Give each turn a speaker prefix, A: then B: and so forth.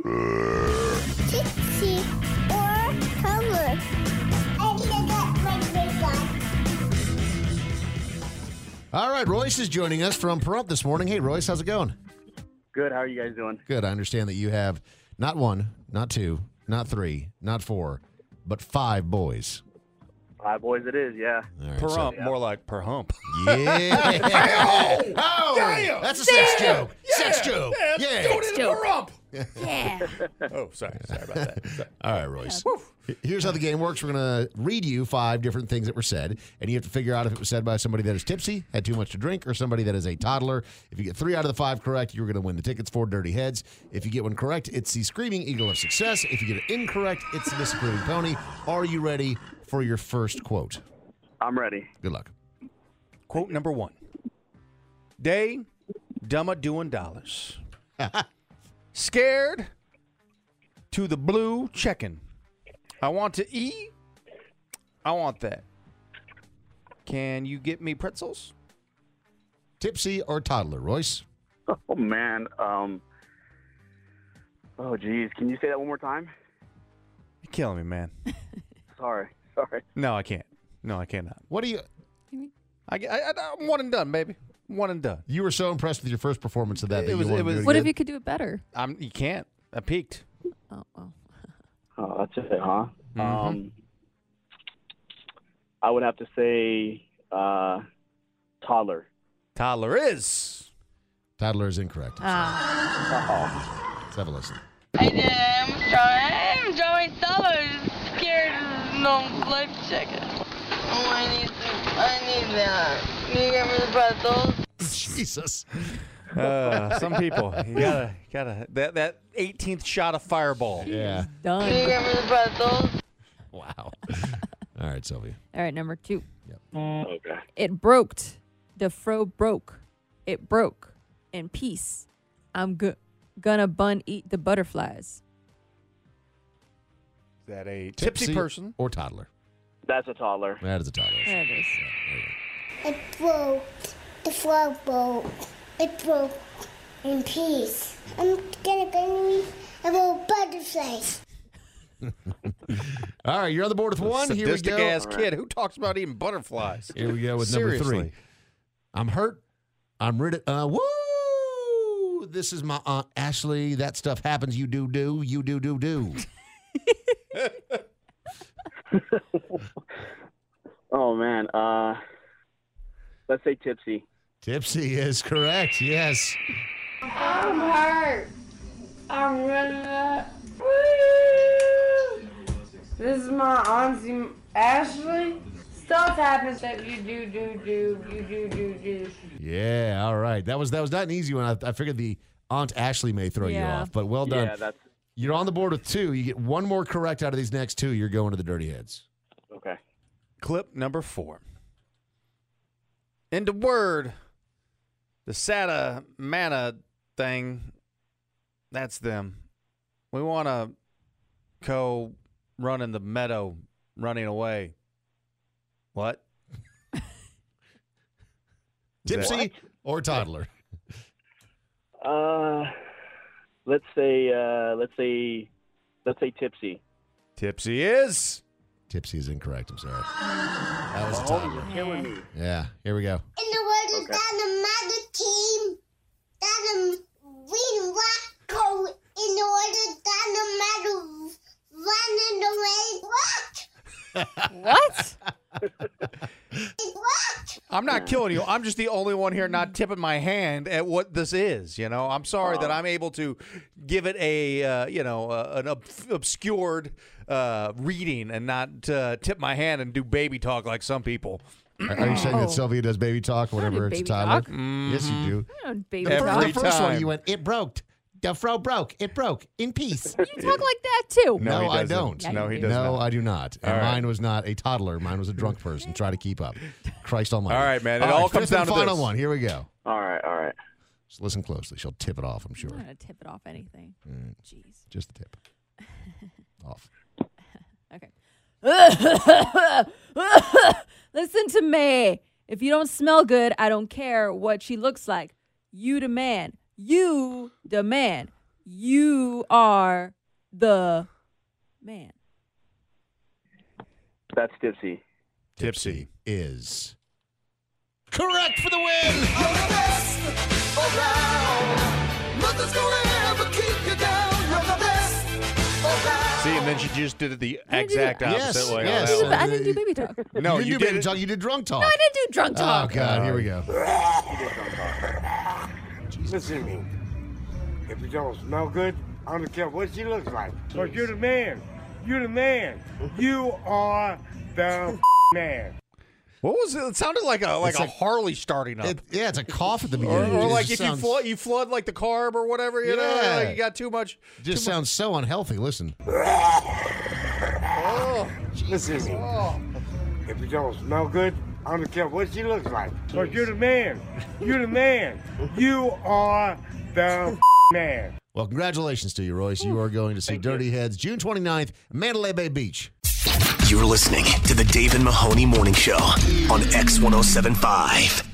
A: Tipsy or toddler. I need to get my big gun.
B: All right, Royce is joining us from Pahrump this morning. Hey, Royce, how's it going?
C: Good. How are you guys doing?
B: Good. I understand that you have not one, not two, not three, not four, but 5 boys.
C: 5 boys it is, yeah.
B: All right,
D: Perhump, more like per hump.
B: Yeah. Oh, that's a sex joke. Sex joke. Yeah.
D: Sex joke.
A: Yeah.
D: Oh, sorry about that. Sorry.
B: All right, Royce. Here's how the game works. We're going to read you 5 different things that were said, and you have to figure out if it was said by somebody that is tipsy, had too much to drink, or somebody that is a toddler. If you get 3 out of the 5 correct, you're going to win the tickets for Dirty Heads. If you get one correct, it's the Screaming Eagle of Success. If you get it incorrect, it's the Disapproving Pony. Are you ready for your first quote?
C: I'm ready.
B: Good luck.
D: Quote number 1. Day, dumma doing dollars. Scared to the blue checking. I want to eat. I want that. Can you get me pretzels?
B: Tipsy or toddler, Royce?
C: Oh, man. Oh, geez. Can you say that one more time?
D: You're killing me, man.
C: Sorry.
D: No, I can't. No, I cannot.
B: What do you...
D: I'm one and done, baby. One and done.
B: You were so impressed with your first performance of that
D: It
B: you
D: was-
B: wanted
D: it
B: to do
D: was-
B: it
E: What
B: again?
E: if you could do it better?
D: You can't. I peaked.
E: Oh, well.
C: Oh, that's it, huh?
D: Mhm.
C: I would have to say toddler.
D: Toddler is.
B: Toddler is incorrect.
E: Ah.
B: Let's have a listen.
F: I'm Joey Summers, scared of no life jacket. Oh, I need that. Can you get me the pretzels?
B: Jesus.
D: Some people. You gotta that 18th shot of Fireball.
B: Yeah.
F: Can you
E: Done.
F: get me the pretzels?
B: Wow. All right, Sylvia.
E: All right, number 2.
C: Okay.
E: It broke. The fro broke. It broke. In peace. I'm gonna eat the butterflies.
D: Is that a tipsy person?
B: or toddler?
C: That's a toddler.
B: That is a toddler.
E: There it is.
A: It broke. The frog broke. It broke in peace. I'm gonna go about butterflies.
B: All right, you're on the board with 1. Here we
D: Sadistic
B: go.
D: ass kid. Who talks about eating butterflies?
B: Here we go with number 3.
D: Seriously.
B: I'm hurt. I'm rid of. Woo! This is my Aunt Ashley. That stuff happens. You do. You do.
C: Oh, man. Let's say tipsy.
B: Tipsy is correct. Yes.
F: I'm hurt. I'm really This is my auntie Ashley. Stuff happens that you do.
B: Yeah. All right. That was not an easy one. I figured the Aunt Ashley may throw you
E: Yeah.
B: off, but well done.
C: Yeah, that's
B: You're on the board with 2. You get 1 more correct out of these next 2. You're going to the Dirty Heads.
C: okay.
D: Clip number 4. Into word. The Santa Mana thing. That's them. We want to go run in the meadow, running away. What?
B: Tipsy or toddler?
C: Let's say tipsy.
D: Tipsy is.
B: Tipsy is incorrect. I'm sorry. That was a
C: Oh,
B: toddler.
C: you're killing me.
B: Yeah. Here we go.
A: In the world is that a mother team. That a we rock go. In the world is that a matter running away. What?
E: What?
A: What?
D: I'm not killing you. I'm just the only one here not tipping my hand at what this is. You know, I'm sorry that I'm able to give it a an obscured reading and not tip my hand and do baby talk like some people.
B: Are you saying that
E: Oh.
B: Sylvia does baby talk,
E: I don't
B: whatever
E: do
B: it's a
E: baby
B: toddler?
E: talk.
B: Yes, you do.
E: I don't baby
D: Every
E: talk.
B: The first one,
D: time.
B: you went, it broke. The fro broke. It broke. In peace.
E: You talk like that too.
D: No, he
B: I
D: doesn't.
B: don't.
E: Yeah,
D: No,
E: you
D: he
E: do.
D: does
B: No,
D: not.
B: I do not. And
D: All right.
B: mine was not a toddler. Mine was a drunk person. Try to keep up. Christ almighty.
D: All right, man. It all comes
B: fifth and
D: down to
B: final
D: this.
B: one. Here we go.
C: All right.
B: Just listen closely. She'll tip it off, I'm
E: I'm
B: sure.
E: not gonna tip it off anything. Jeez.
B: Just the tip. Off.
E: Okay. Listen to me. If you don't smell good, I don't care what she looks like. You the man. You the man. You are the man.
C: That's Tipsy.
B: Tipsy is correct for the win.
G: You're the best around. Nothing's gonna ever keep you down. You're the best around.
D: See, and then she just did it the
E: I didn't do
D: exact
E: that.
D: opposite
B: Yes,
D: way.
B: yes.
D: On that one.
E: I didn't do baby talk. No,
D: No,
B: you
D: you
B: did
D: did it.
B: talk. You did drunk talk.
E: I didn't do drunk
B: Oh
E: talk.
B: God, here we go.
H: Listen to me. If you don't smell good, I don't care what she looks like. But you're the man. You're the man. You are the man.
D: What was it? It sounded like a
B: It's like-
D: Harley starting up.
B: Yeah, it's a cough at the
D: or
B: beginning. It
D: like
B: just
D: if
B: sounds-
D: you flood like the carb or whatever, you know,
B: Yeah.
D: like you got too much.
B: just sounds so unhealthy. Listen.
D: Oh,
H: Listen to me. If you don't smell good, I don't care what she looks like. But you're the man. You're the man. You are the man.
B: Well, congratulations to you, Royce. You are going to see Dirty Heads June 29th, Mandalay Bay Beach.
I: You're listening to the Dave and Mahoney Morning Show on X1075.